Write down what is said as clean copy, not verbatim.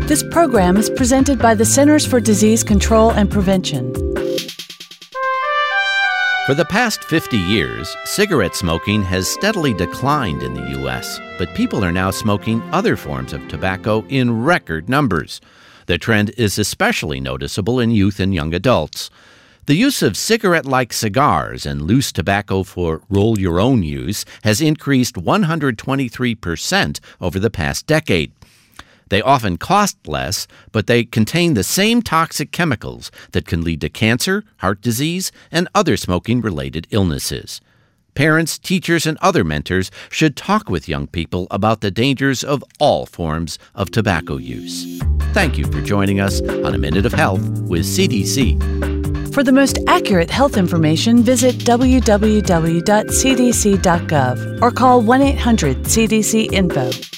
This program is presented by the Centers for Disease Control and Prevention. For the past 50 years, cigarette smoking has steadily declined in the U.S., but people are now smoking other forms of tobacco in record numbers. The trend is especially noticeable in youth and young adults. The use of cigarette-like cigars and loose tobacco for roll-your-own use has increased 123% over the past decade. They often cost less, but they contain the same toxic chemicals that can lead to cancer, heart disease, and other smoking-related illnesses. Parents, teachers, and other mentors should talk with young people about the dangers of all forms of tobacco use. Thank you for joining us on A Minute of Health with CDC. For the most accurate health information, visit www.cdc.gov or call 1-800-CDC-INFO.